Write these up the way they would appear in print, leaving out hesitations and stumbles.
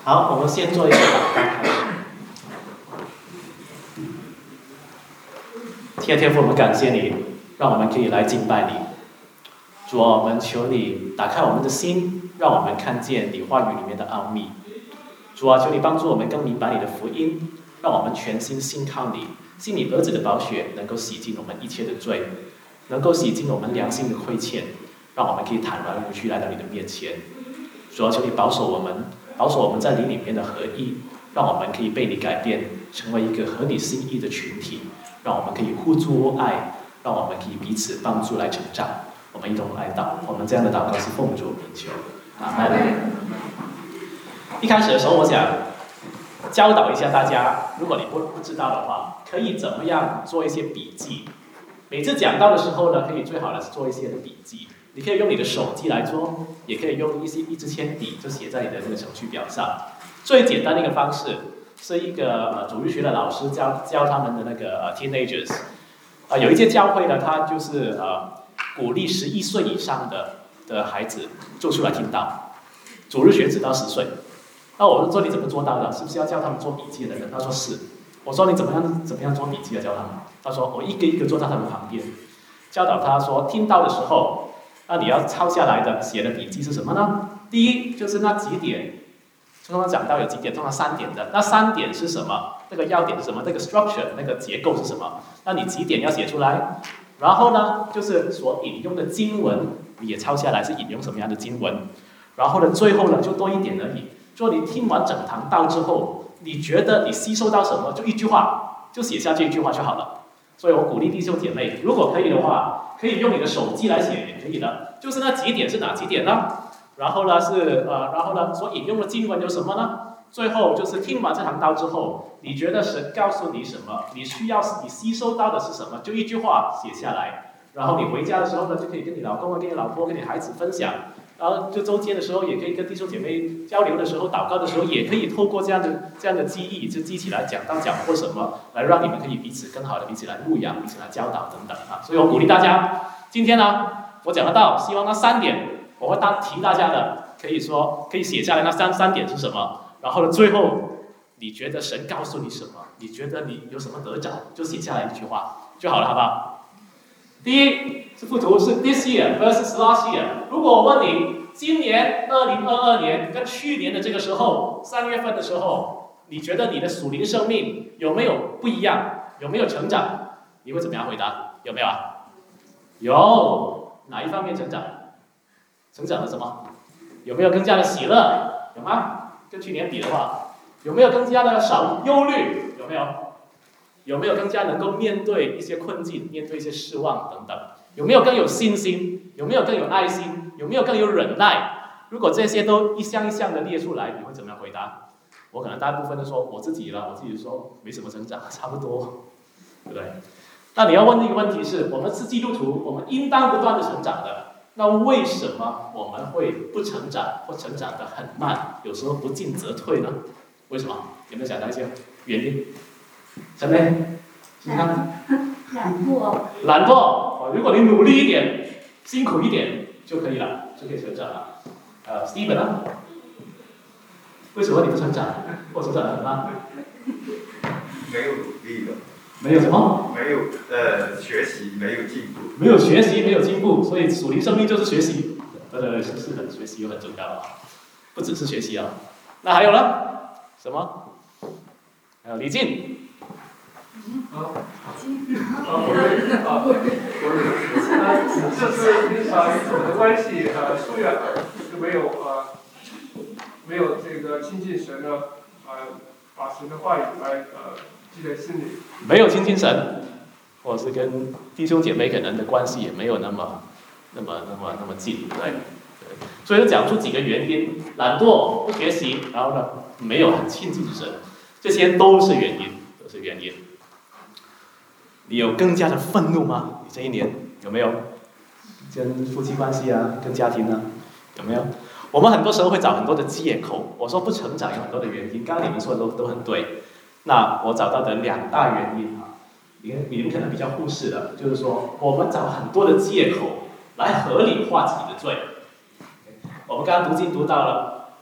好，我们先做一个祷告开始。天父，我们感谢你，让我们可以来敬拜你。主啊，我们求你打开我们的心，让我们看见你话语里面的奥秘。主啊，求你帮助我们更明白你的福音，让我们全心信靠你，信你儿子的宝血能够洗净我们一切的罪，能够洗净我们良心的亏欠，让我们可以坦然无惧来到你的面前。主啊，求你保守我们，保守我们在你里面的合一，让我们可以被你改变，成为一个合你心意的群体，让我们可以互助爱，让我们可以彼此帮助来成长。我们一同来祷，我们这样的祷告是奉主名求，阿们。一开始的时候，我想教导一下大家，如果你不知道的话，可以怎么样做一些笔记。每次讲到的时候呢，可以最好的是做一些的笔记。你可以用你的手机来做，也可以用一支铅笔，就写在你的这个程序表上。最简单的一个方式是一个主日学的老师教他们的那个teenagers。有一些教会呢，他就是鼓励11岁以上的孩子就出来听道，主日学只到10岁。那我说你怎么做到的？是不是要教他们做笔记的人？他说是。我说你怎么样做笔记的？教他们。他说我一个一个坐在他们旁边，教导他说听到的时候，那你要抄下来的写的笔记是什么呢？第一就是那几点，通常讲到有几点，通常3点的。那3点是什么？那个要点是什么？那个 structure 那个结构是什么？那你几点要写出来？然后呢，就是所引用的经文你也抄下来，是引用什么样的经文？然后呢，最后呢就多一点而已。说你听完整堂道之后，你觉得你吸收到什么？就一句话，就写下这一句话就好了。所以我鼓励弟兄姐妹，如果可以的话，可以用你的手机来写也可以的。就是那几点是哪几点呢？然后呢所引用的经文有什么呢？最后就是听完这堂道之后，你觉得神告诉你什么？你吸收到的是什么？就一句话写下来，然后你回家的时候呢，就可以跟你老公啊、跟你老婆、跟你孩子分享。然后就周间的时候，也可以跟弟兄姐妹交流的时候、祷告的时候，也可以透过这样的记忆，就记起来讲到讲或什么，来让你们可以彼此更好的彼此来牧养、彼此来教导等等啊。所以我鼓励大家，今天呢，我讲得到，希望那3点我会提大家的，可以写下来那三点是什么。然后呢，最后你觉得神告诉你什么？你觉得你有什么得着，就写下来一句话就好了，好不好？第一是附图是 this year versus last year。如果我问你，今年2022年跟去年的这个时候，3月份的时候，你觉得你的属灵生命有没有不一样？有没有成长？你会怎么样回答？有没有啊？有，哪一方面成长？成长了什么？有没有更加的喜乐？有吗？跟去年比的话，有没有更加的少忧虑？有没有？有没有更加能够面对一些困境，面对一些失望等等？有没有更有信心？有没有更有爱心？有没有更有忍耐？如果这些都一项一项的列出来，你会怎么样回答？我可能大部分都说我自己说没什么成长，差不多，对不对？那你要问的一个问题是，我们是基督徒，我们应当不断的成长的，那为什么我们会不成长，或成长得很慢，有时候不进则退呢？为什么？有没有想到一些原因？什么？懒惰。如果你努力一点，辛苦一点就可以了，就可以成长了。Steven 呢？为什么你不成长，或成长得很慢？ 没有努力的。 没有什么？ 没有学习，没有进步。 没有学习，没有进步，所以属灵生命就是学习。对，是的，学习又很重要啊，不只是学习啊。那还有呢？什么？还有李静。 这是与主的关系疏远了，是没有这个亲近神的把神的话语来记在心里。 没有亲近神，或者是跟弟兄姐妹可能的关系也没有那么近，对。所以讲出几个原因：懒惰、不学习，然后呢，没有很亲近神，这些都是原因。你有更加的愤怒吗？你这一年有没有跟夫妻关系啊，跟家庭啊，有没有？我们很多时候会找很多的借口。我说不成长有很多的原因，刚刚你们说的都很对。那我找到的2大原因啊，你们可能比较忽视的，就是说我们找很多的借口来合理化自己的罪。我们刚刚读经读到了，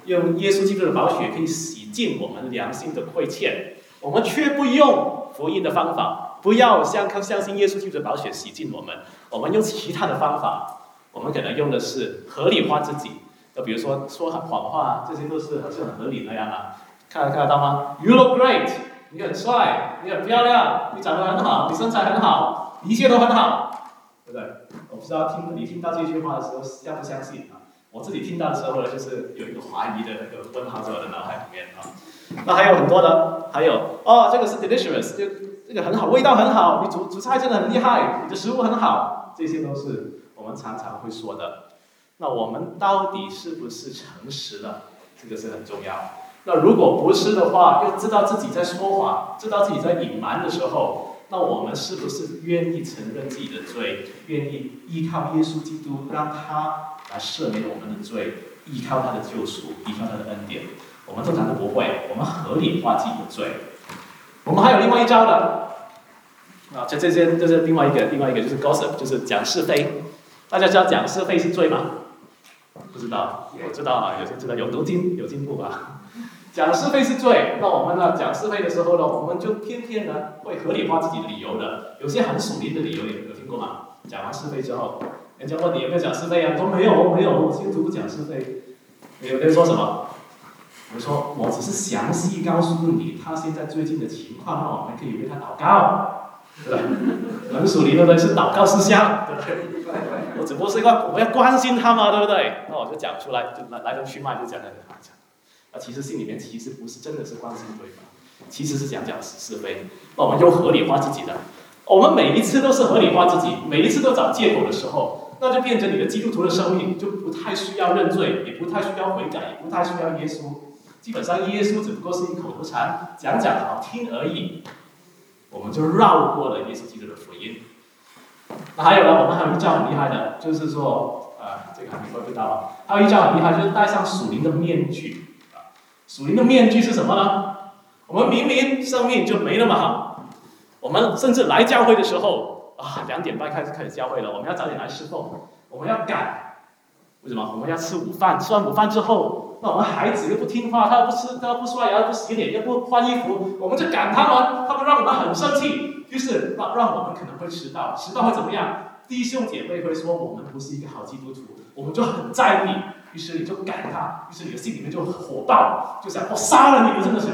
用耶稣基督的宝血可以洗净我们良心的亏欠，我们却不用福音的方法，不要相信耶稣基督的宝血洗净我们，我们用其他的方法，我们可能用的是合理化自己，就比如说谎话，这些都是好像很合理那样啊，看得到吗 ？You look great， 你很帅，你很漂亮，你长得很好，你身材很好，一切都很好，对不对？我不知道你听到这句话的时候相不相信啊？我自己听到的时候呢，就是有一个怀疑的那个问号在我的脑海里面啊。那还有很多的，还有这个是 delicious， 这个很好，味道很好，你煮菜真的很厉害，你的食物很好，这些都是我们常常会说的。那我们到底是不是诚实的？这个是很重要。那如果不是的话，又知道自己在说谎，知道自己在隐瞒的时候，那我们是不是愿意承认自己的罪，愿意依靠耶稣基督，让他来赦免我们的罪，依靠他的救赎，依靠他的恩典？我们通常都不会，我们合理化自己的罪。我们还有另外一招的，这是另外一个就是 gossip， 就是讲是非。大家知道讲是非是罪吗？不知道，我知道啊，有些知道，有读经有进步啊。讲是非是罪，那我们呢讲是非的时候呢，我们就偏偏呢会合理化自己的理由的，有些很属灵的理由，有听过吗？讲完是非之后，人家问你有没有讲是非啊？你说没有，我基督徒不讲是非。有人说什么？我说我只是详细告诉你他现在最近的情况，那我们可以为他祷告，对不对？很属灵的人是祷告事项，对不对？我只不过是我要关心他嘛，对不对？那我就讲出来，就来龙去脉就讲给他讲。其实心里面其实不是真的是关心对方，其实是讲是非。那我们又合理化自己的，我们每一次都是合理化自己，每一次都找借口的时候，那就变成你的基督徒的生命就不太需要认罪，也不太需要悔改，也不太需要耶稣。基本上耶稣只不过是一口头禅，讲好听而已，我们就绕过了耶稣基督的福音。那还有呢，我们还有一招很厉害的，就是说，这个还没会到了。还有一招很厉害，就是戴上属灵的面具。属灵的面具是什么呢？我们明明生命就没那么好，我们甚至来教会的时候2点半开始教会了，我们要早点来侍奉，我们要赶，为什么？我们要吃午饭，吃完午饭之后，那我们孩子又不听话，他又不刷牙，又不洗脸，又不换衣服，我们就赶他们让我们很生气，于是让我们可能会迟到会怎么样？弟兄姐妹会说我们不是一个好基督徒，我们就很在意，于是你就赶他，于是你的心里面就火爆，就想我杀了你，真的想。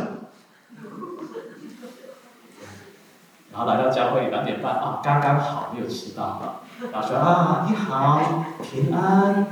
然后来到教会2点半刚刚好没有迟到，然后说你好，平安。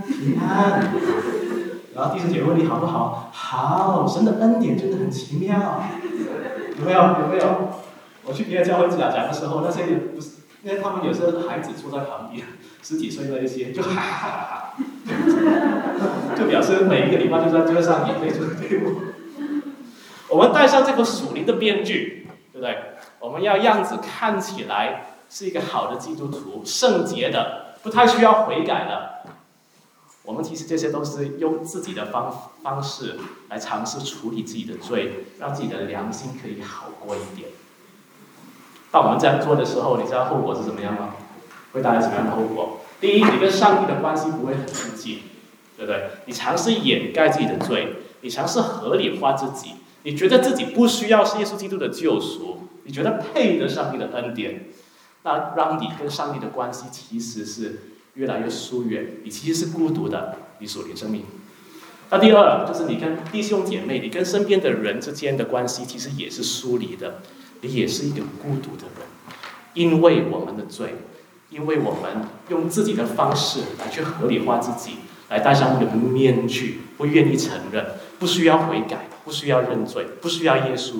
然后弟兄姐妹问你好不好？好，神的恩典真的很奇妙，有没有？我去别的教会讲的时候，那些不是，因为他们有时候孩子坐在旁边，10几岁的一些就哈哈哈，就表示每一个礼拜就在上演那种对我。我们戴上这个属灵的面具，对不对？我们要样子看起来是一个好的基督徒，圣洁的，不太需要悔改的。我们其实这些都是用自己的方式来尝试处理自己的罪，让自己的良心可以好过一点。当我们这样做的时候，你知道后果是怎么样吗？会带来什么样的后果？第一，你跟上帝的关系不会很亲近，对不对？你尝试掩盖自己的罪，你尝试合理化自己，你觉得自己不需要是耶稣基督的救赎，你觉得配得上帝的恩典，那让你跟上帝的关系其实是越来越疏远，你其实是孤独的，你属灵生命。那第二，就是你跟弟兄姐妹，你跟身边的人之间的关系其实也是疏离的，你也是一个孤独的人，因为我们的罪，因为我们用自己的方式来去合理化自己，来戴上一个面具，不愿意承认，不需要悔改，不需要认罪，不需要耶稣。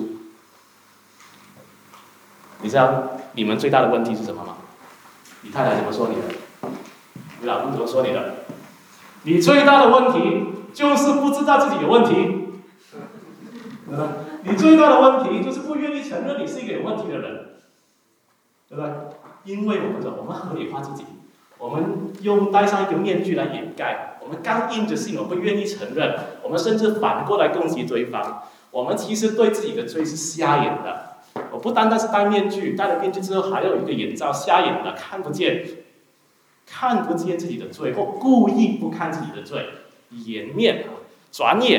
你知道你们最大的问题是什么吗？你太太怎么说你的？你老公怎么说你的？你最大的问题就是不知道自己有问题，对吧？你最大的问题就是不愿意承认你是一个有问题的人，对吧？因为我们合理化自己，我们用戴上一个面具来掩盖，我们刚硬着心，我们不愿意承认，我们甚至反过来攻击对方。我们其实对自己的罪是瞎眼的。我不单单是戴面具，戴了面具之后还有一个眼罩，瞎眼的，看不见自己的罪，或故意不看自己的罪，掩面转眼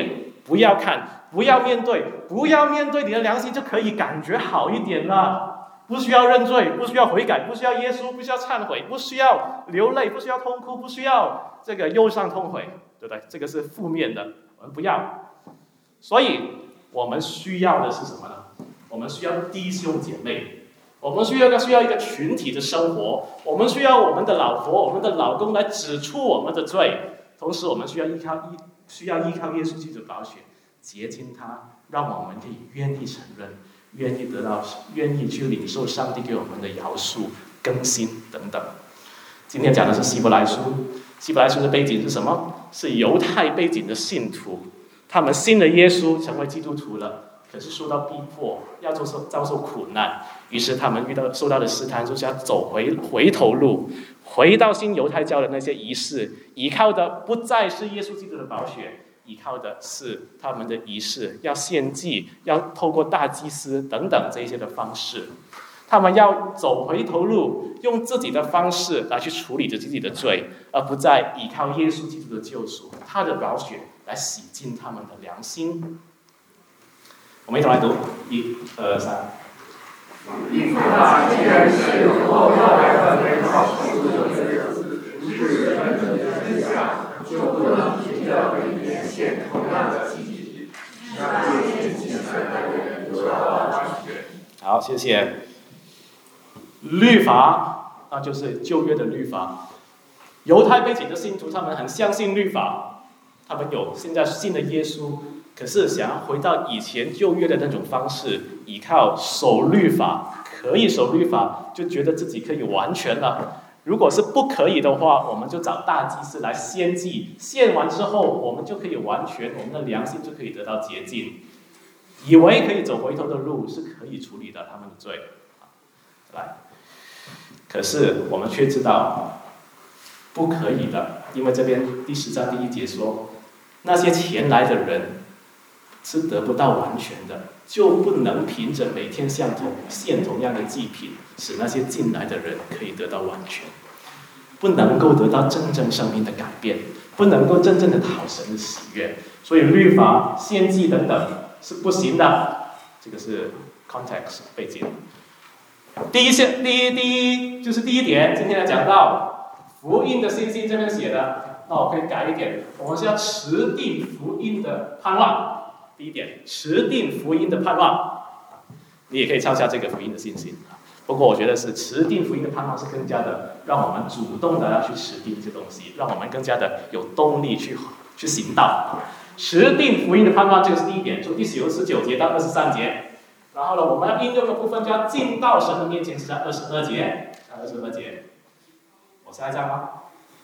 不要看，不要面对，不要面对，你的良心就可以感觉好一点了。不需要认罪，不需要悔改，不需要耶稣，不需要忏悔，不需要流泪，不需要痛哭，不需要这个忧伤痛悔，对不对？这个是负面的，我们不要。所以我们需要的是什么呢？我们需要弟兄姐妹，我们需要一个群体的生活，我们需要我们的老婆、我们的老公来指出我们的罪，同时我们需要依靠耶稣基督的宝血洁净他，让我们可以愿意承认，愿意去领受上帝给我们的饶恕、更新等等。今天讲的是希伯来书，希伯来书的背景是什么？是犹太背景的信徒，他们信了耶稣，成为基督徒了。可是受到逼迫，要遭受苦难，于是他们受到的试探，就是要走回头路，回到新犹太教的那些仪式，依靠的不再是耶稣基督的宝血，依靠的是他们的仪式，要献祭，要透过大祭司等等这些的方式，他们要走回头路，用自己的方式来去处理着自己的罪，而不再依靠耶稣基督的救赎，他的宝血来洗净他们的良心。我们一同来读，1、2、3。 律法既然是后来的美好事物的日子，不是人之下，就不能凭着里面显同样的积极，那些谨慎的人得到完全。 好，谢谢。律法，那就是旧约的律法。犹太背景的信徒，他们很相信律法，他们现在信了耶稣。可是想要回到以前旧约的那种方式，依靠守律法，可以守律法，就觉得自己可以完全了。如果是不可以的话，我们就找大祭司来献祭，献完之后，我们就可以完全，我们的良心就可以得到洁净。以为可以走回头的路是可以处理的他们的罪。来，可是我们却知道不可以的，因为这边第10章第1节说，那些前来的人是得不到完全的，就不能凭着每天献同样的祭品，使那些进来的人可以得到完全，不能够得到真正生命的改变，不能够真正的讨神的喜悦。所以律法、献祭等等是不行的。这个是 context 背景。第一就是第一点，今天来讲到福音的信心，这边写的，那我可以改一点，我们是要持定福音的盼望。第一点，持定福音的盼望，你也可以抄下这个福音的信心。不过我觉得是持定福音的盼望是更加的让我们主动的要去持定这些东西，让我们更加的有动力去行道。持定福音的盼望，这个是第一点，从第19节到23节。然后呢，我们要应用的部分就要进到神的面前，是在22节。我下一章吗？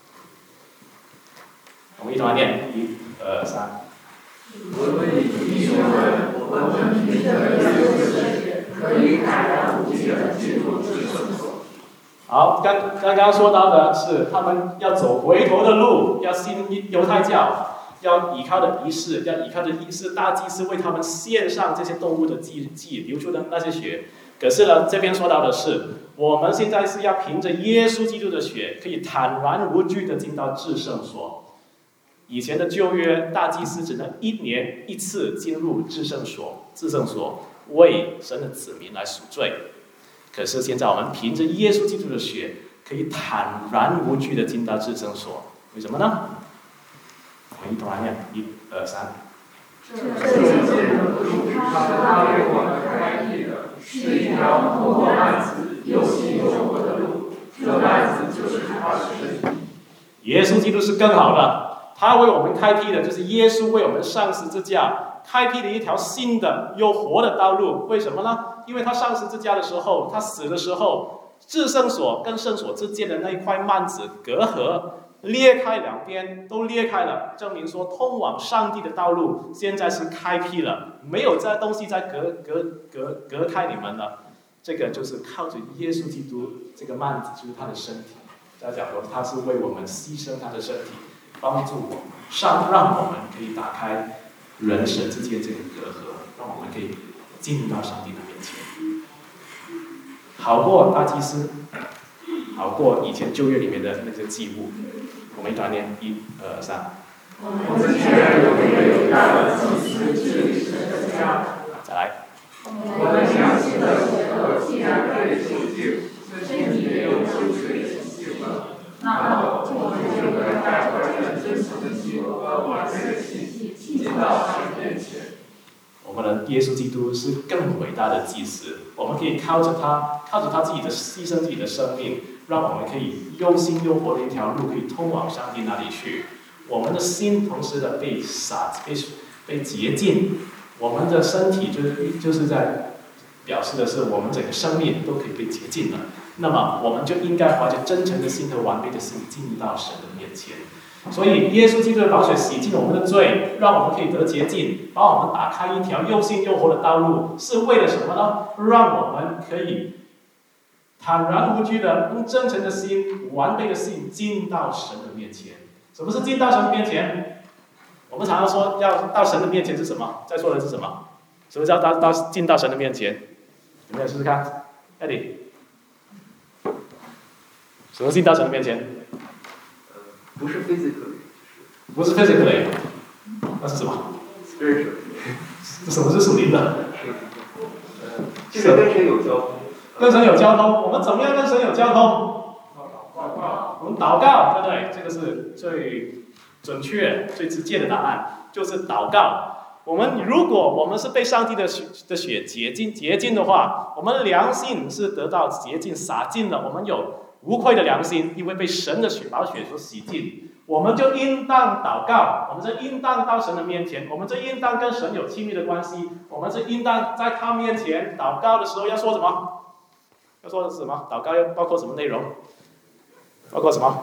我们一同来念，1、2、3。 所以弟兄们，我们凭着耶稣的血，可以坦然无惧地进入至圣所。 好，刚刚说到的是他们要走回头的路，要信犹太教，要依靠的仪式，要依靠的仪式，大祭司为他们献上这些动物的祭流出的那些血。可是呢，这边说到的是，我们现在是要凭着耶稣基督的血，可以坦然无惧地进到至圣所。以前的旧约，大祭司只能1年1次进入至圣所，为神的子民来赎罪。可是现在我们凭着耶稣基督的血，可以坦然无惧地进到至圣所。为什么呢？我们一同来念，1、2、3。 这一切的路，他为我们开辟的，是一条通过幔子又细又活的路。这幔子就是他的身体。 耶稣基督是更好的。他为我们开辟的，就是耶稣为我们上十字架开辟了一条新的又活的道路。为什么呢？因为他上十字架的时候，他死的时候，至圣所跟圣所之间的那一块幔子隔阂裂开，两边都裂开了，证明说通往上帝的道路现在是开辟了，没有这东西在隔开你们了。这个就是靠着耶稣基督这个幔子，就是他的身体。大家讲说他是为我们牺牲他的身体，帮助我们，让我们可以打开人神之间这个隔阂，让我们可以进到上帝的面前，好过大祭司，好过以前旧约里面的那些祭物。我们一同念，1、2、3。 我们既然有一个伟大的祭司治理神的家， 再来。 我们良心的时刻既然可以救救，身体也有羞愧的救了，那么我们就能带着真诚的心和完备的心进到神面前。 我们的耶稣基督是更伟大的祭司，我们可以靠着他自己的牺牲自己的生命，让我们可以又新又活的一条路，可以通往上帝那里去。我们的心同时的被洁净，我们的身体就是在表示的是我们整个生命都可以被洁净了。那么我们就应该怀着真诚的心和完备的心进到神的面前。所以耶稣基督的宝血洗净了我们的罪，让我们可以得洁净，帮我们打开一条又新又活的道路，是为了什么呢？让我们可以坦然无惧的用真诚的心、完备的心进到神的面前。什么是进到神的面前？我们常常说要到神的面前是什么？在说的是什么？什么叫进到神的面前？有没有试试看 ，Eddie？ 什么进到神的面前？ 不是 physically， 不是 physically， 那是什么 spiritually。 什么是属灵的？ 就是跟神有交通。 跟神有交通，我们怎么样跟神有交通？我们祷告，对不对？这个是最准确、最直接的答案，就是祷告。如果我们是被上帝的血洁净的话，我们良心是得到洁净洒净了，我们有无愧的良心，因为被神的宝血所洗净，我们就应当祷告，我们就应当到神的面前，我们就应当跟神有亲密的关系，我们就应当在他面前祷告的时候要说什么？要说的是什么？祷告要包括什么内容？包括什么？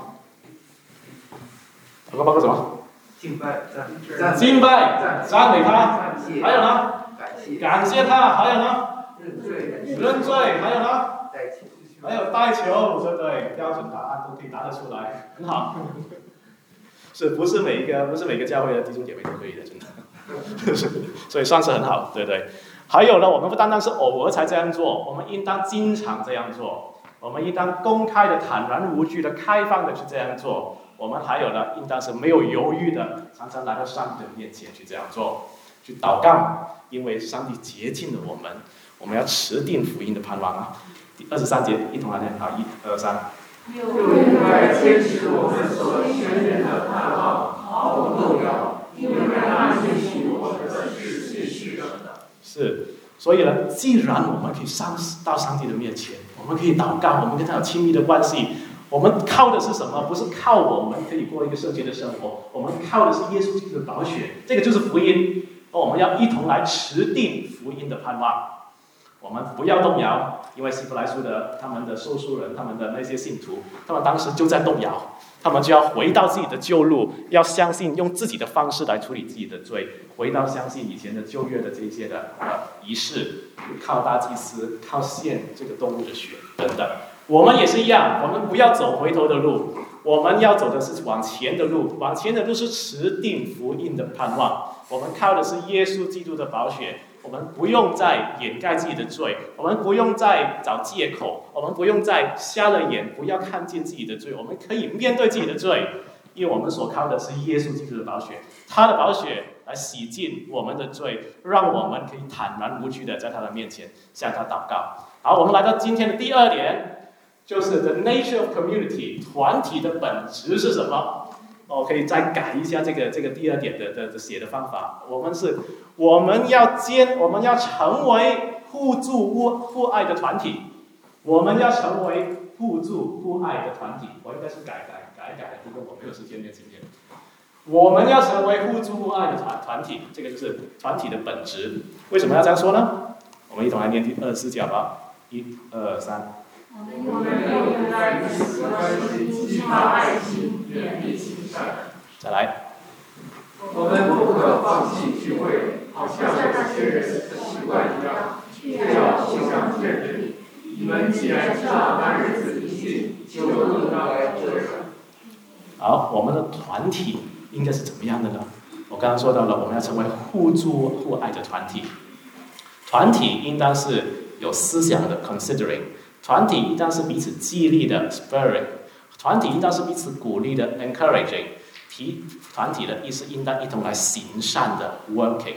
祷告包括什么？ 敬拜、 敬拜、赞美他，还有呢？感谢他，还有呢？认罪，还有呢？还有代求，对不对？标准答案都可以答得出来，很好。不是每一个教会的弟兄姐妹都可以的，真的。所以算是很好，对不对？还有呢，我们不单单是偶尔才这样做，我们应当经常这样做。我们应当公开的、坦然无惧的、开放的去这样做。我们还有呢，应当是没有犹豫的，常常来到上帝的面前去这样做，去祷告，因为上帝洁净了我们，我们要持定福音的盼望啊。第23节，一同来念，好，1、2、3。 又应该坚持我们所宣认的盼望，毫无动摇，因为那应许我们的是继续的。是， 所以呢，既然我们可以到上帝的面前，我们可以祷告，我们跟他有亲密的关系，我们靠的是什么？不是靠我们可以过一个圣洁的生活，我们靠的是耶稣基督的宝血，这个就是福音。我们要一同来持定福音的盼望。我们不要动摇，因为希伯来书的他们的受书人，他们的那些信徒，他们当时就在动摇，他们就要回到自己的旧路，要相信用自己的方式来处理自己的罪，回到相信以前的旧约的这些的仪式，靠大祭司，靠献这个动物的血等等。我们也是一样，我们不要走回头的路，我们要走的是往前的路，往前的路是持定福音的盼望。我们靠的是耶稣基督的宝血。我们不用再掩盖自己的罪，我们不用再找借口，我们不用再瞎了眼，不要看见自己的罪，我们可以面对自己的罪，因为我们所靠的是耶稣基督的宝血，他的宝血来洗净我们的罪，让我们可以坦然无惧的在他的面前向他祷告。好，我们来到今天的第2点，就是 the nature of community， 团体的本质是什么？可以再改一下这个第2点的写的方法。我们要成为互助互爱的团体。我们要成为互助互爱的团体。我应该是改，因为我没有时间念今天。我们要成为互助互爱的团体，这个就是团体的本质。为什么要这样说呢？我们一同来念第24节吧。1、2、3。 我们用在彼此关系，激发爱心，勉励亲善。 再来。 我们不可放弃聚会，好像那些人的习惯一样，却要互相认定。你们既然知道那日子临近，就更要这样。 好，我们的团体应该是怎么样的呢？我刚刚说到了，我们要成为互助互爱的团体。团体应当是有思想的 considering。团体应当是彼此激励的 spurring， 团体应当是彼此鼓励的 encouraging， 团体的意思应当一同来行善的 working。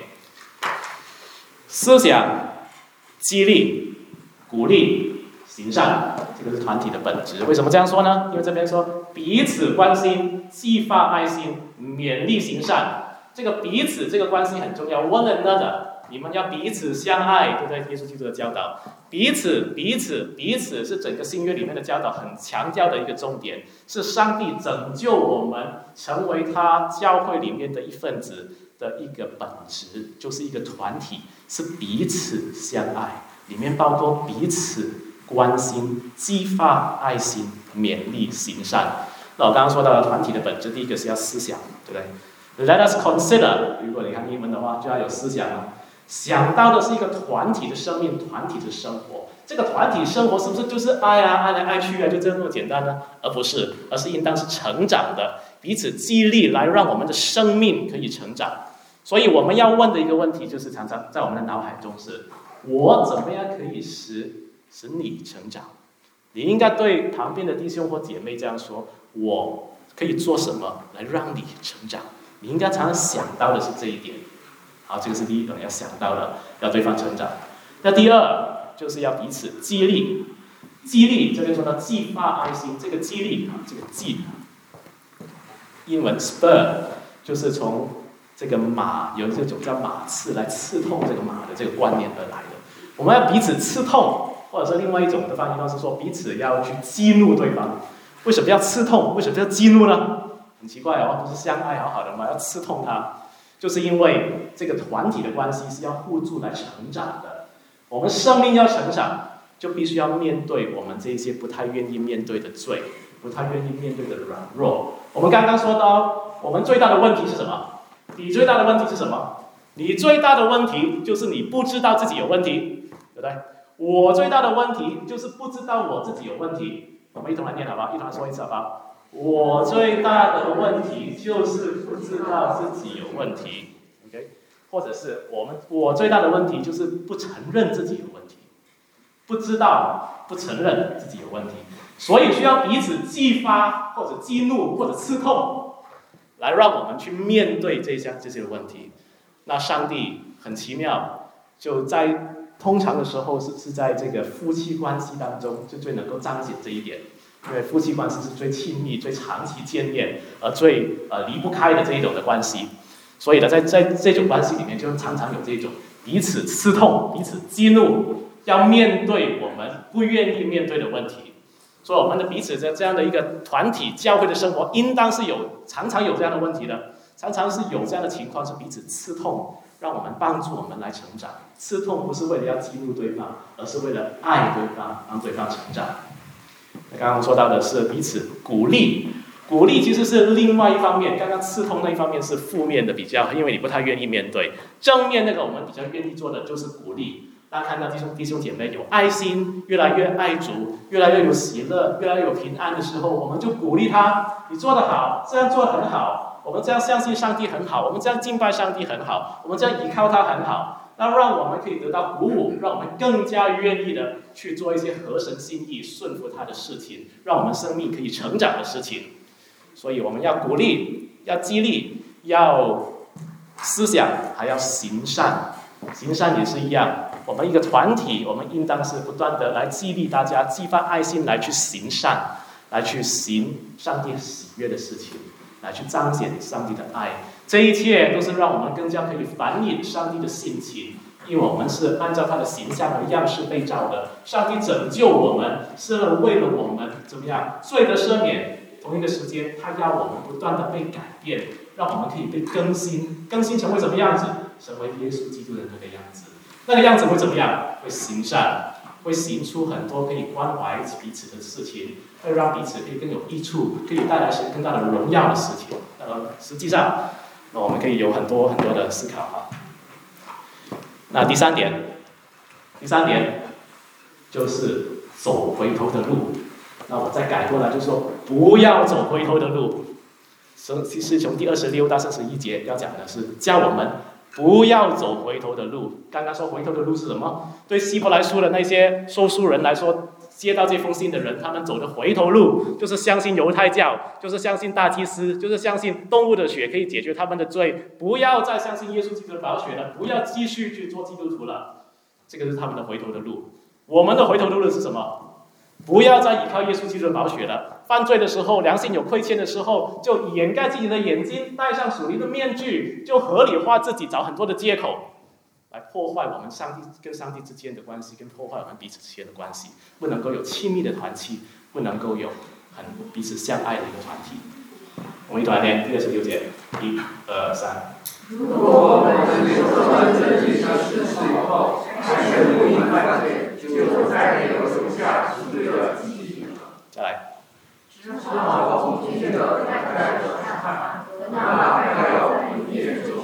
思想、激励、鼓励、行善，这个是团体的本质。为什么这样说呢？因为这边说彼此关心、激发爱心、勉励行善。这个彼此这个关系很重要 ，one another， 你们要彼此相爱，对不对？耶稣基督的教导，彼此是整个新约里面的教导很强调的一个重点，是上帝拯救我们成为他教会里面的一份子的一个本质，就是一个团体，是彼此相爱，里面包括彼此关心、激发爱心、勉励行善。那我刚刚说到的团体的本质，第一个是要思想，对不对？Let us consider， 如果你看英文的话，就要有思想了。想到的是一个团体的生命，团体的生活。这个团体生活是不是就是爱啊，爱来爱去啊，就这么简单呢？而不是，而是应当是成长的，彼此激励，来让我们的生命可以成长。所以我们要问的一个问题，就是常常在我们的脑海中是：我怎么样可以使你成长？你应该对旁边的弟兄或姐妹这样说：我可以做什么来让你成长？你应该常常想到的是这一点。好，这个是第一个要想到的，要对方成长。那第二就是要彼此激励，激励这边说到激发爱心，这个激励这个激，英文 spur 就是从这个马有这种叫马刺来刺痛这个马的这个观念而来的。我们要彼此刺痛，或者是另外一种的翻译方式说彼此要去激怒对方。为什么要刺痛？为什么要激怒呢？很奇怪哦，不是相爱好好的吗？要刺痛他，就是因为这个团体的关系是要互助来成长的。我们生命要成长，就必须要面对我们这些不太愿意面对的罪，不太愿意面对的软弱。我们刚刚说到，我们最大的问题是什么？你最大的问题是什么？你最大的问题就是你不知道自己有问题，对不对？我最大的问题就是不知道我自己有问题。我们一同来念好不好？一同来说一次好不好？我最大的问题就是不知道自己有问题 ，OK？ 或者是我最大的问题就是不承认自己有问题，不知道不承认自己有问题，所以需要彼此激发或者激怒或者刺痛，来让我们去面对这些问题。那上帝很奇妙，就在通常的时候是在这个夫妻关系当中，就最能够彰显这一点。因为夫妻关系是最亲密、最长期见面，最离不开的这一种的关系，所以呢，在这种关系里面，就常常有这种彼此刺痛、彼此激怒，要面对我们不愿意面对的问题。所以，我们的彼此在这样的一个团体教会的生活，应当是常常有这样的问题的，常常是有这样的情况，是彼此刺痛，让我们帮助我们来成长。刺痛不是为了要激怒对方，而是为了爱对方，让对方成长。刚刚说到的是彼此鼓励，鼓励其实是另外一方面。刚刚刺痛那一方面是负面的比较，因为你不太愿意面对。正面那个我们比较愿意做的就是鼓励。当看到弟兄姐妹有爱心，越来越爱主，越来越有喜乐，越来越有平安的时候，我们就鼓励他：你做得好，这样做得很好，我们这样相信上帝很好，我们这样敬拜上帝很好，我们这样依靠他很好。那让我们可以得到鼓舞，让我们更加愿意的去做一些合神心意、顺服他的事情，让我们生命可以成长的事情。所以我们要鼓励，要激励，要思想，还要行善。行善也是一样，我们一个团体，我们应当是不断的来激励大家，激发爱心，来去行善，来去行上帝喜悦的事情，来去彰显上帝的爱。这一切都是让我们更加可以反映上帝的性情，因为我们是按照他的形象和样式被造的。上帝拯救我们，是为了我们怎么样？罪的赦免，同一个时间，他要我们不断的被改变，让我们可以被更新，更新成为什么样子？成为耶稣基督的那个样子。那个样子会怎么样？会行善，会行出很多可以关怀彼此的事情，会让彼此可以更有益处，可以带来更大的荣耀的事情。实际上，那我们可以有很多很多的思考哈。那第三点就是走回头的路。那我再改过来就说，不要走回头的路。其实从第26到31节要讲的是教我们不要走回头的路。刚刚说回头的路是什么？对希伯来书的那些说书人来说，接到这封信的人，他们走的回头路，就是相信犹太教，就是相信大祭司，就是相信动物的血可以解决他们的罪，不要再相信耶稣基督的宝血了，不要继续去做基督徒了。这个是他们的回头的路。我们的回头的路是什么？不要再依靠耶稣基督的宝血了。犯罪的时候，良心有亏欠的时候，就掩盖自己的眼睛，戴上属灵的面具，就合理化自己，找很多的借口，来破坏我们跟上帝之间的关系，跟破坏我们彼此之间的关系。不能够有亲密的团契，不能够有很彼此相爱的一个团体。我们一同来念第26节，1、2、3。 如果我们领受了真理的事实以后，还是故意犯罪，就再没有留下赎罪的记忆了。 再来。 知道恐惧的待在审判，那还要不灭仇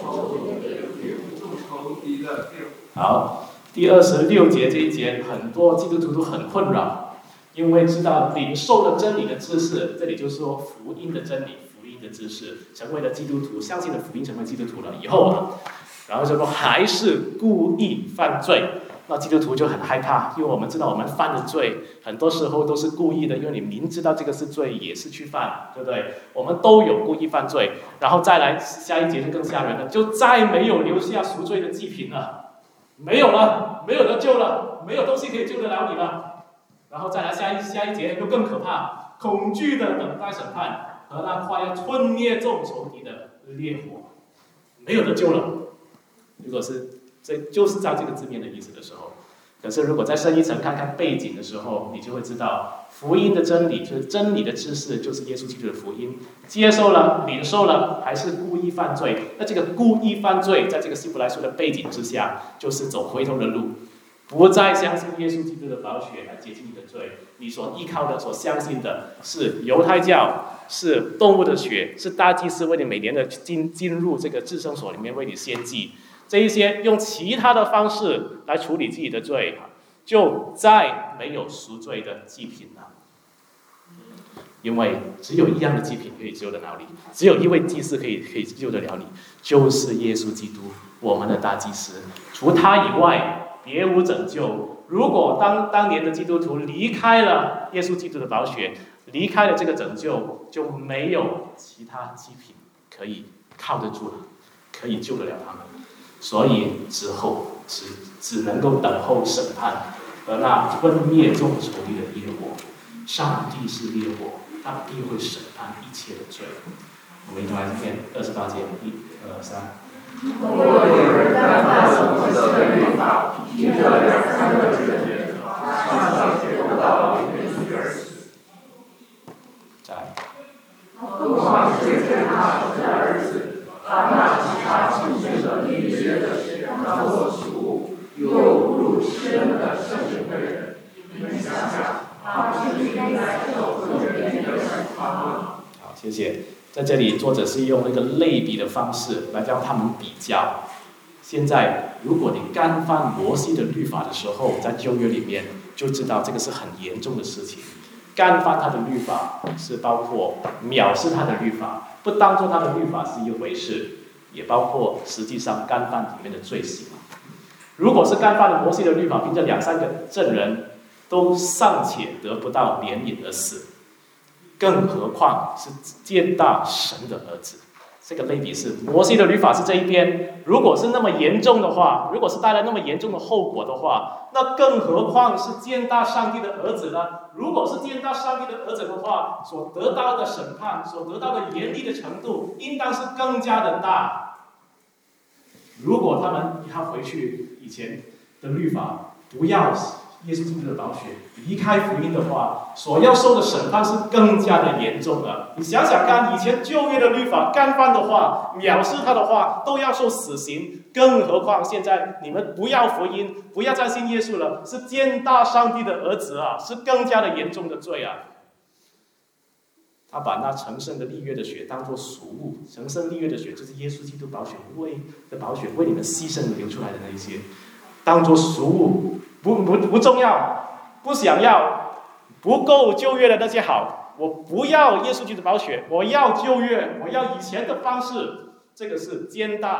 敌的猎物。 好，第26节这一节，很多基督徒都很困扰，因为知道领受了真理的知识，这里就说福音的真理。的知识，成为了基督徒，相信了福音，成为基督徒了以后然后就说还是故意犯罪，那基督徒就很害怕，因为我们知道我们犯的罪很多时候都是故意的，因为你明知道这个是罪也是去犯，对不对？我们都有故意犯罪。然后再来下一节就更吓人了，就再没有留下赎罪的祭品了，没有了，没有得救了，没有东西可以救得了你了。然后再来下一节就更可怕，恐惧的等待审判和那快要吞灭众仇敌的烈火，没有得救了。如果是这就是照这个字面的意思的时候，可是如果再深一层看看背景的时候，你就会知道福音的真理就是真理的知识，就是耶稣基督的福音。接受了、领受了，还是故意犯罪？那这个故意犯罪，在这个希伯来书的背景之下，就是走回头的路。不再相信耶稣基督的宝血来洁净你的罪，你所依靠的、所相信的是犹太教，是动物的血，是大祭司为你每年的进入这个至圣所里面为你献祭，这一些用其他的方式来处理自己的罪，就再没有赎罪的祭品了。因为只有一样的祭品可以救得了你，只有一位祭司可以救得了你，就是耶稣基督，我们的大祭司。除他以外别无拯救。如果当年的基督徒离开了耶稣基督的宝血，离开了这个拯救，就没有其他祭品可以靠得住了，可以救得了他们。所以之后只能够等候审判和那吞灭众仇敌的烈火。上帝是烈火，他必会审判一切的罪。我们一同来念28节，1、2、3。 如果有人干犯了摩西的律法，凭着2、3个证人，上写不到里面去而死。 再来。 不光是对他的儿子，他拿其他亲生的律约的血当作食物，又侮辱神的圣灵的人，你们想想，他不是应该受更严厉的审判吗？ 好，谢谢。在这里，作者是用一个类比的方式来让他们比较。现在，如果你干犯摩西的律法的时候，在旧约里面就知道这个是很严重的事情。干犯他的律法是包括藐视他的律法，不当作他的律法是一回事，也包括实际上干犯里面的罪行。如果是干犯了摩西的律法，凭着2、3个证人都尚且得不到怜悯而死，更何况是践踏神的儿子。这个类比是摩西的律法是这一边，如果是那么严重的话，如果是带来那么严重的后果的话，那更何况是践踏上帝的儿子呢？如果是践踏上帝的儿子的话，所得到的审判，所得到的严厉的程度，应当是更加的大。如果他们要回去以前的律法，不要耶稣基督的宝血，离开福音的话，所要受的审判是更加的严重的。你想想看，以前旧约的律法，干犯的话，藐视他的话，都要受死刑，更何况现在你们不要福音，不要再信耶稣了，是践踏上帝的儿子啊，是更加的严重的罪啊。他把那成圣的立约的血当作俗物，成圣立约的血就是耶稣基督宝血为你们牺牲流出来的那一些，当作俗物。不重要，不想要，不够旧约的那些好，我不要耶稣基督的宝血，我要旧约，我要以前的方式。这个是践踏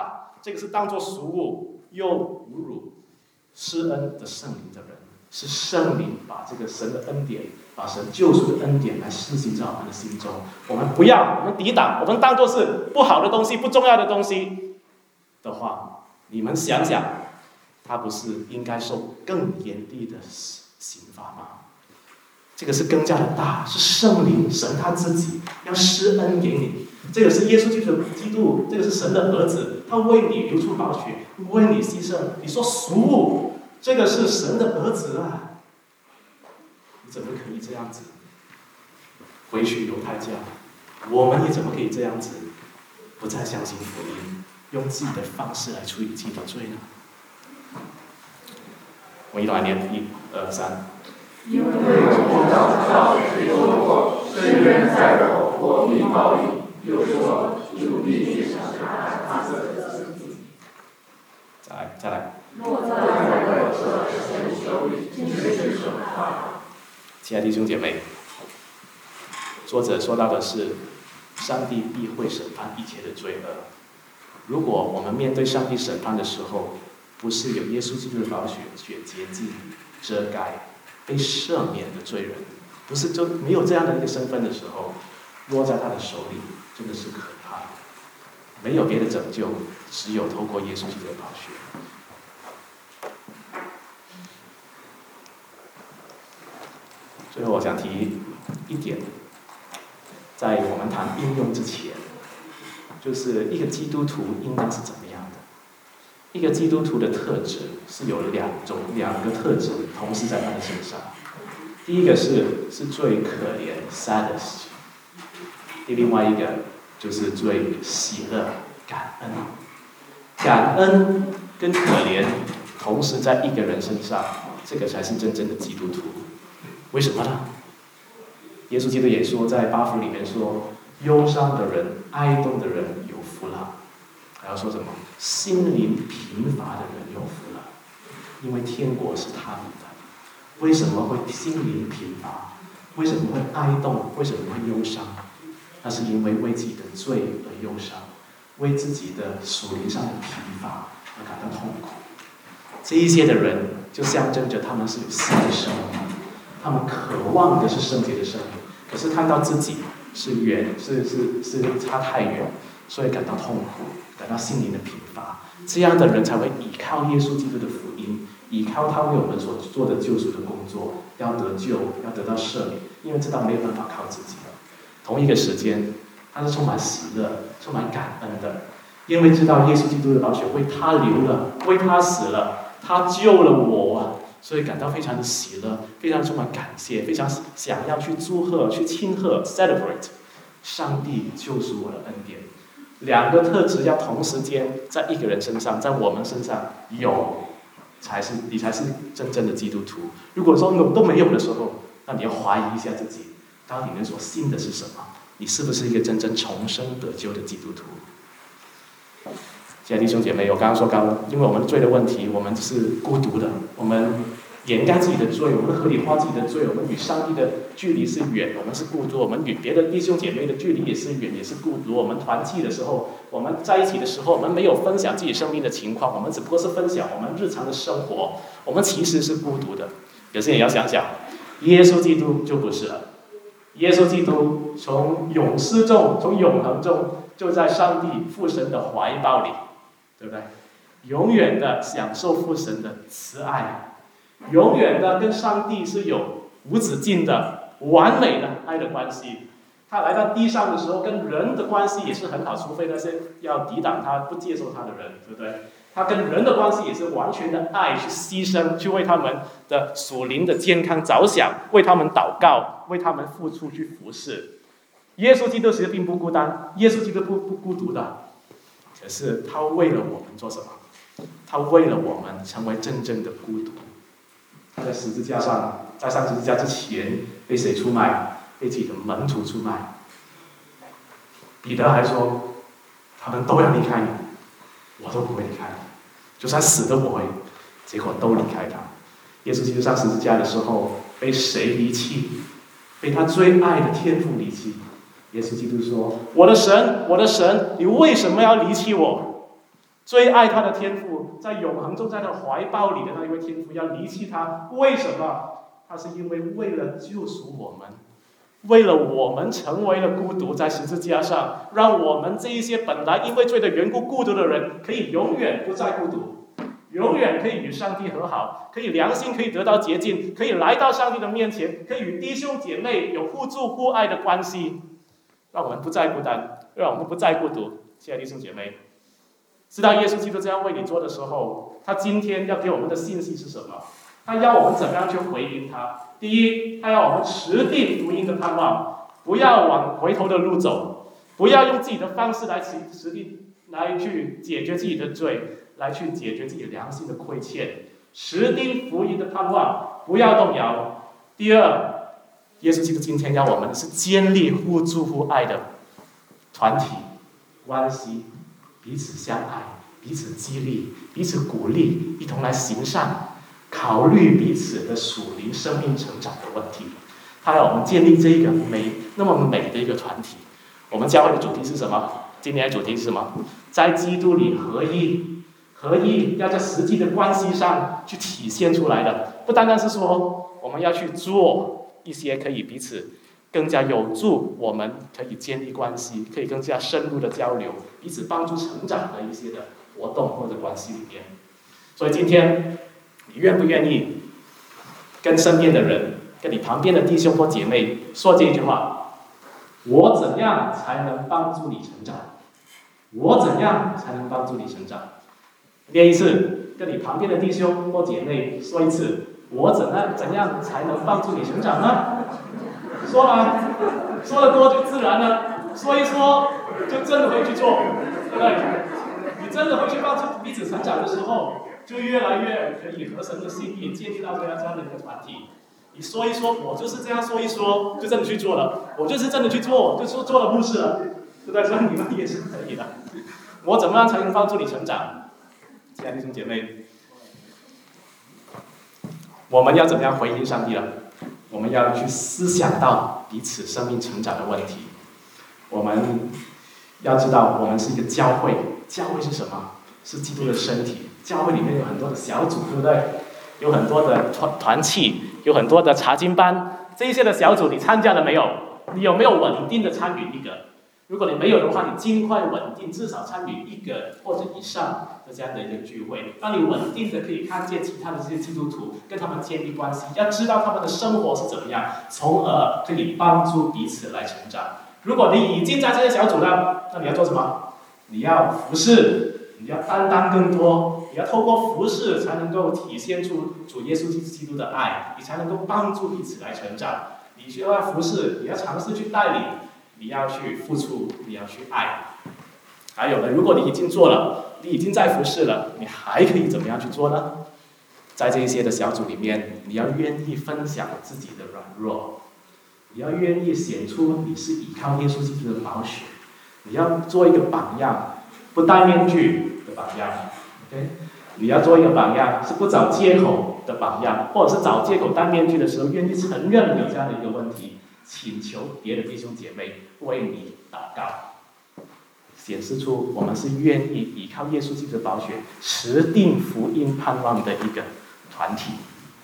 这个是当作俗物又侮辱施恩的圣灵的人，是圣灵把这个神的恩典，把神救赎的恩典来施行在我们的心中。我们不要，我们抵挡，我们当作是不好的东西、不重要的东西的话，你们想想，他不是应该受更严厉的刑罚吗？这个是更加的大，是圣灵神他自己要施恩给你。这个是耶稣基督，这个是神的儿子，他为你流出宝血，为你牺牲。你说俗物，这个是神的儿子啊，你怎么可以这样子回去犹太教？我们也怎么可以这样子不再相信福音，用自己的方式来处理自己的罪呢？我一起来念，1、2、3。 因为我碰到教士说过，深渊在我，我必报应。又说，主必去审判他的子弟。 再来。 落在我的神手里，尽是审判。 亲爱的弟兄姐妹，作者说到的是，上帝必会审判一切的罪恶。如果我们面对上帝审判的时候，不是有耶稣基督的宝血洁净、遮盖、被赦免的罪人，不是就没有这样的一个身份的时候，落在他的手里，真的是可怕的。没有别的拯救，只有透过耶稣基督的宝血。最后我想提一点，在我们谈应用之前，就是一个基督徒应当是怎么样的？一个基督徒的特质是有两个特质同时在他的身上。第一个是最可怜 saddest， 另外一个就是最喜乐感恩。感恩跟可怜同时在一个人身上，这个才是真正的基督徒。为什么呢？耶稣基督也说，在8福里面说，忧伤的人、哀痛的人有福了。还要说什么？心灵贫乏的人有福了，因为天国是他们的。为什么会心灵贫乏？为什么会哀痛？为什么会忧伤？那是因为为自己的罪而忧伤，为自己的属灵上的贫乏而感到痛苦。这一些的人就象征着他们是有新的生命，他们渴望的是圣洁的生命，可是看到自己是差太远，所以感到痛苦，感到心灵的贫乏。这样的人才会依靠耶稣基督的福音，依靠他为我们所做的救赎的工作，要得救，要得到赦免，因为知道没有办法靠自己。同一个时间，他是充满喜乐、充满感恩的，因为知道耶稣基督的宝血为他流了，为他死了，他救了我啊，所以感到非常的喜乐，非常充满感谢，非常想要去祝贺、去庆贺 celebrate 上帝救赎我的恩典。两个特质要同时间在一个人身上，在我们身上有，你才是真正的基督徒。如果说都没有的时候，那你要怀疑一下自己，到底你所信的是什么？你是不是一个真正重生得救的基督徒？亲爱的弟兄姐妹，我刚刚说了，因为我们罪的问题，我们是孤独的，我们掩盖自己的罪，我们合理化自己的罪，我们与上帝的距离是远，我们是孤独，我们与别的弟兄姐妹的距离也是远，也是孤独。我们团契的时候，我们在一起的时候，我们没有分享自己生命的情况，我们只不过是分享我们日常的生活，我们其实是孤独的。可是也要想想，耶稣基督就不是了。耶稣基督从永世中，从永恒中，就在上帝父神的怀抱里，对不对？永远的享受父神的慈爱，永远的跟上帝是有无止境的完美的爱的关系。他来到地上的时候，跟人的关系也是很好，除非那些要抵挡他、不接受他的人，对不对？他跟人的关系也是完全的爱，去牺牲，去为他们的属灵的健康着想，为他们祷告，为他们付出，去服侍。耶稣基督其实并不孤单，耶稣基督不孤独的，可是他为了我们做什么？他为了我们成为真正的孤独。他在十字架上，在上十字架之前，被谁出卖？被自己的门徒出卖。彼得还说：“他们都要离开你，我都不会离开你，就算死都不会。”结果都离开他。耶稣基督上十字架的时候，被谁离弃？被他最爱的天父离弃。耶稣基督说：“我的神，我的神，你为什么要离弃我？” 最爱他的天父，在永恒中在他怀抱里的那一位天父要离弃他，为什么？他是因为了救赎我们，为了我们成为了孤独，在十字架上，让我们这一些本来因为罪的缘故孤独的人，可以永远不再孤独，永远可以与上帝和好，可以良心可以得到洁净，可以来到上帝的面前，可以与弟兄姐妹有互助互爱的关系，让我们不再孤单，让我们不再孤独。亲爱的弟兄姐妹，知道耶稣基督这样为你做的时候，他今天要给我们的信息是什么？他要我们怎么样去回应他？第一，他要我们持定福音的盼望，不要往回头的路走，不要用自己的方式来持定来去解决自己的罪，来去解决自己良心的亏欠。持定福音的盼望，不要动摇。第二，耶稣基督今天要我们是建立互助互爱的团体关系，彼此相爱，彼此激励，彼此鼓励，一同来行善，考虑彼此的属灵生命成长的问题。他要我们建立这一个那么美的一个团体。我们教会的主题是什么？今年的主题是什么？在基督里合一。合一要在实际的关系上去体现出来的，不单单是说我们要去做一些可以彼此更加有助我们可以建立关系，可以更加深入的交流，彼此帮助成长的一些的活动或者关系里面。所以今天你愿不愿意跟身边的人，跟你旁边的弟兄或姐妹说这句话：我怎样才能帮助你成长？我怎样才能帮助你成长？念一次，跟你旁边的弟兄或姐妹说一次：我怎样才能帮助你成长呢？说了，说得多就自然了，说一说就真的会去做，对不对？你真的会去帮助彼此成长的时候，就越来越可以合神的心意，建立到这样的一个团体。你说一说，我就是这样说一说，就真的去做了，我就是真的去做，就做了牧师了，对不对？所以你们也是可以的。我怎么样才能帮助你成长？亲爱的弟兄姐妹，我们要怎么样回应上帝呢？我们要去思想到彼此生命成长的问题。我们要知道，我们是一个教会，教会是什么？是基督的身体。教会里面有很多的小组，对不对？有很多的团契，有很多的查经班，这一些的小组你参加了没有？你有没有稳定的参与一个？如果你没有的话，你尽快稳定，至少参与一个或者以上的这样的一个聚会，让你稳定的可以看见其他的这些基督徒，跟他们建立关系，要知道他们的生活是怎么样，从而可以帮助彼此来成长。如果你已经在这些小组了，那你要做什么？你要服侍，你要担当更多，你要透过服侍才能够体现出主耶稣基督的爱，你才能够帮助彼此来成长。你需要服侍，你要尝试去带领，你要去付出，你要去爱。还有呢，如果你已经做了，你已经在服侍了，你还可以怎么样去做呢？在这一些的小组里面，你要愿意分享自己的软弱，你要愿意显出你是依靠耶稣基督的宝血，你要做一个榜样，不戴面具的榜样。OK， 你要做一个榜样，是不找借口的榜样，或者是找借口戴面具的时候，愿意承认有这样的一个问题，请求别的弟兄姐妹为你祷告，显示出我们是愿意依靠耶稣基督的宝血，持定福音盼望的一个团体。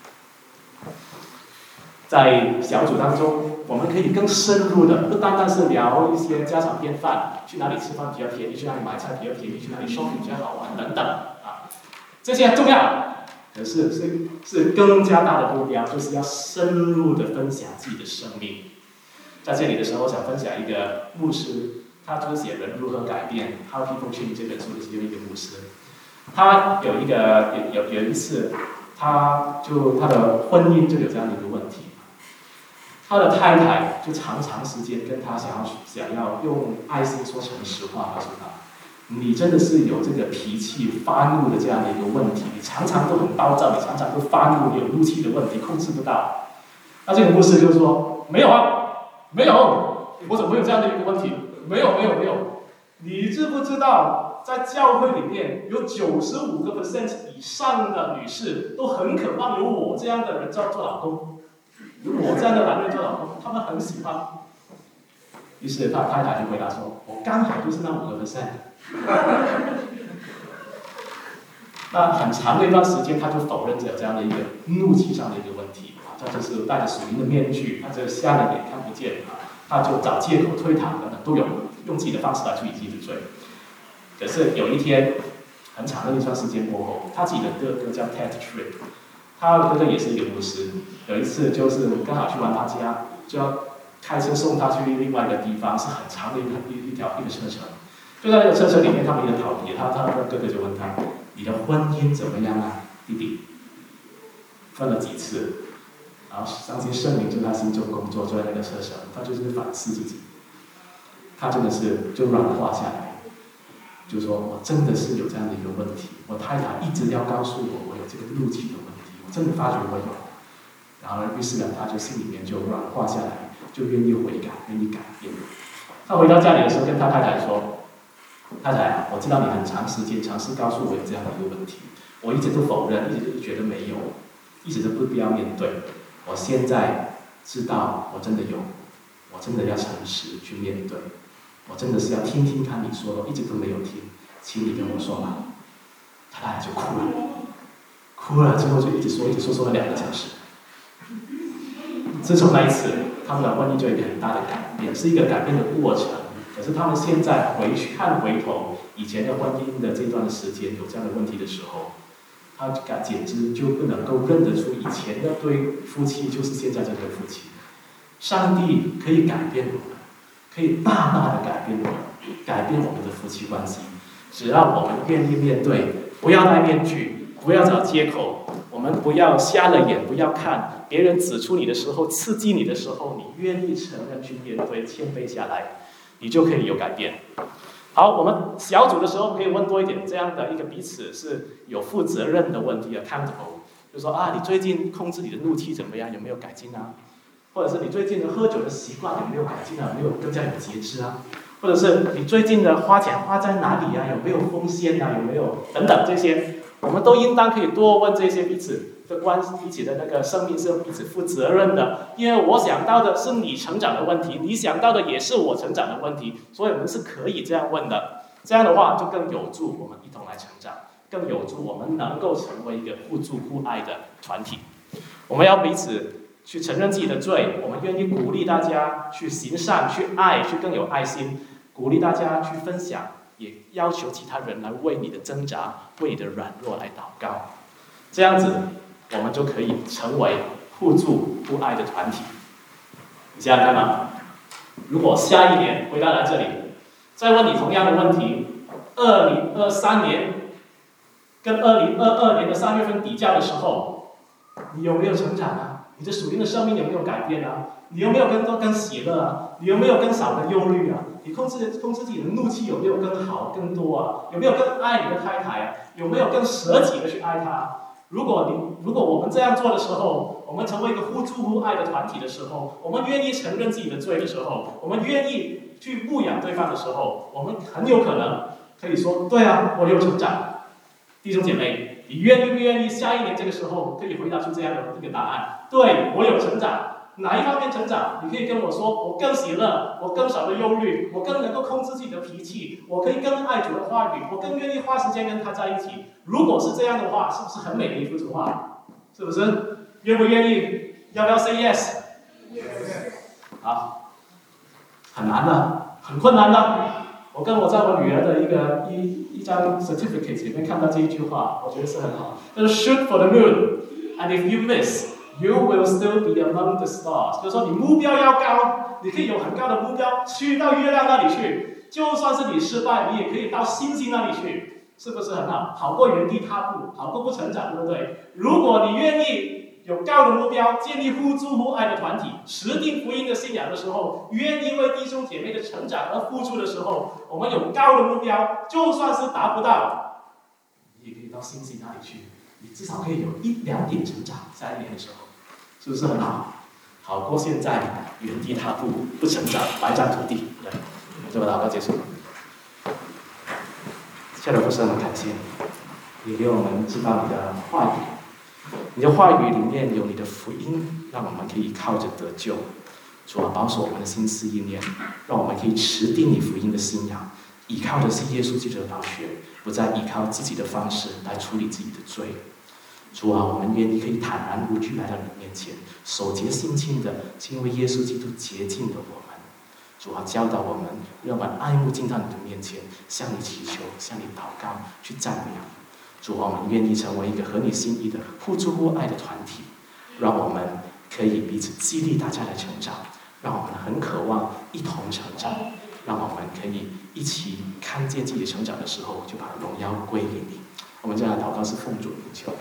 在小组当中，我们可以更深入的，不单单是聊一些家常便饭，去哪里吃饭比较便宜，去哪里买菜比较便宜，去哪里 shopping 比较好玩等等啊，这些很重要。可是更加大的目标，就是要深入的分享自己的生命。在这里的时候，我想分享一个牧师，他就写了《如何改变 How People Change》这本书的其中一个牧师。他有一次，他的婚姻就有这样的一个问题。他的太太就长时间跟他想要用爱心说诚实话，告诉他，你真的是有这个脾气发怒的这样的一个问题，你常常都很暴躁，你常常都发怒，有怒气的问题，控制不到。那这个牧师就说，没有啊，没有，我怎么会有这样的一个问题？没有。你知不知道，在教会里面有95% 以上的女士都很渴望有我这样的人做老公，有我这样的男人做老公，他们很喜欢。于是他太太就回答说：“我刚好就是那5%。” 那很长的一段时间，他就否认着这样的一个怒气上的一个问题啊，他就是戴着属灵的面具，他就瞎了眼看不见啊，他就找借口推搪等等都有，用自己的方式来处理自己的罪。可是有一天，很长的一段时间过后，他自己的哥哥叫 Ted Tripp， 他的哥哥也是一个牧师，有一次就是刚好去完他家，就要开车送他去另外一个地方，是很长的一个车程。就在那个车程里面，他们一个逃离，他的哥哥就问他：“你的婚姻怎么样啊，弟弟？分了几次？”然后相信圣灵就在他心中工作，坐在那个车上，他就是反思自己，他真的是就软化下来，就说：“我真的是有这样的一个问题，我太太一直要告诉我有这个怒气的问题，我真的发觉我有。”然后于是呢，他就心里面就软化下来，就愿意悔改，愿意改变。他回到家里的时候，跟他太太说：“太太，我知道你很长时间尝试告诉我有这样的一个问题，我一直都否认，一直都觉得没有，一直都不必要面对。我现在知道我真的有，我真的要诚实去面对，我真的是要听听看你说的，我一直都没有听，请你跟我说吧。”他太太就哭了之后就一直说了2个小时。自从那一次，他们的婚姻就有一个很大的改变，是一个改变的过程。可是他们现在回头以前的婚姻的这段的时间有这样的问题的时候，他简直就不能够认得出以前的对夫妻就是现在这对夫妻。上帝可以改变我们，可以大大的改变我们，改变我们的夫妻关系。只要我们愿意面对，不要戴面具，不要找借口，我们不要瞎了眼，不要看别人指出你的时候，刺激你的时候，你愿意承认去面对，谦卑下来，你就可以有改变。好，我们小组的时候可以问多一点这样的一个彼此是有负责任的问题 accountable， 就说啊，你最近控制你的怒气怎么样？有没有改进啊？或者是你最近的喝酒的习惯有没有改进啊？有没有更加有节制啊？或者是你最近的花钱花在哪里啊？有没有奉献啊？有没有等等这些，我们都应当可以多问这些彼此的关系，彼此的那个生命是彼此负责任的。因为我想到的是你成长的问题，你想到的也是我成长的问题，所以我们是可以这样问的。这样的话就更有助我们一同来成长，更有助我们能够成为一个互助互爱的团体。我们要彼此去承认自己的罪，我们愿意鼓励大家去行善、去爱、去更有爱心，鼓励大家去分享，也要求其他人来为你的挣扎、为你的软弱来祷告。这样子，我们就可以成为互助互爱的团体。你想想看吗？如果下一年回到来这里，再问你同样的问题，2023年跟2022年的3月份比较的时候，你有没有成长啊？你的属灵的生命有没有改变啊？你有没有更喜乐啊？你有没有更少的忧虑啊？你控制自己的怒气有没有更好更多啊？有没有更爱你的太太啊？有没有更舍己的去爱她？如果我们这样做的时候，我们成为一个互助互爱的团体的时候，我们愿意承认自己的罪的时候，我们愿意去牧养对方的时候，我们很有可能可以说，对啊，我有成长。弟兄姐妹，你愿意不愿意下一年这个时候可以回答出这样的一个答案？对，我有成长。哪一方面成长？你可以跟我说，我更喜乐，我更少的忧虑，我更能够控制自己的脾气，我可以更爱主的话语，我更愿意花时间跟他在一起。如果是这样的话，是不是很美的一幅图画？是不是？愿不愿意？要不要 say yes？ 好，很难的，很困难的。我在我女儿的一张 certificate 里面看到这一句话，我觉得是很好。就是 shoot for the moon, and if you miss.You will still be among the stars。 就是说，你目标要高，你可以有很高的目标，去到月亮那里去。就算是你失败，你也可以到星星那里去，是不是很好？好过原地踏步，好过不成长，对不对？如果你愿意有高的目标，建立互助互爱的团体，持定福音的信仰的时候，愿意为弟兄姐妹的成长而付出的时候，我们有高的目标，就算是达不到，你也可以到星星那里去。你至少可以有1-2点成长，下一年的时候，是不是很好？好过现在原地踏步，不成长，白占土地。对，这个祷告结束。亲爱的父神，感谢你给我们知道你的话语，你的话语里面有你的福音，让我们可以靠着得救。主啊，保守我们的心思意念，让我们可以持定你福音的信仰， 依靠的是耶稣基督的宝血，不再依靠自己的方式来处理自己的罪。主啊，我们愿意可以坦然无惧来到你面前，守节心清的，因为耶稣基督洁净了我们。主啊，教导我们，让我们爱慕进到你的面前，向你祈求，向你祷告，去赞美你。主啊，我们愿意成为一个合你心意的互助互爱的团体，让我们可以彼此激励大家来成长，让我们很渴望一同成长，让我们可以一起看见自己成长的时候，就把荣耀归给你。我们这样的祷告是奉主名求。